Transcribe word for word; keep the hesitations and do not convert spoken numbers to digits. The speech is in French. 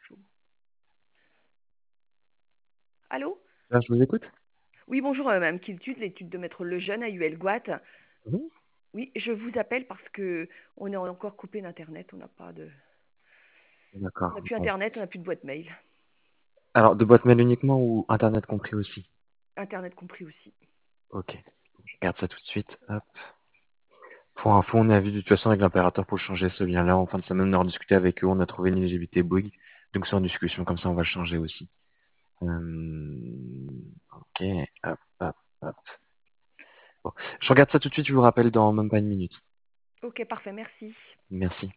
chaud. Allô? Là, je vous écoute. Oui, bonjour, euh, Madame Kiltud, l'étude de Maître Lejeune à U L Guat. Oui. Oui, je vous appelle parce que on est encore coupé d'Internet. On n'a pas de, on n'a D'accord. plus Bon. Internet, on n'a plus de boîte mail. Alors, de boîte mail uniquement ou Internet compris aussi? Internet compris aussi. Ok. Je regarde ça tout de suite. Hop. Pour info, on a vu de toute façon avec l'impérateur pour changer ce lien-là. En fin de semaine, on a rediscuté avec eux. On a trouvé une éligibilité Bouygues. Donc, c'est en discussion. Comme ça, on va le changer aussi. Euh, Ok. Hop, hop, hop. Bon. Je regarde ça tout de suite. Je vous rappelle dans même pas une minute. Ok, parfait, merci. Merci.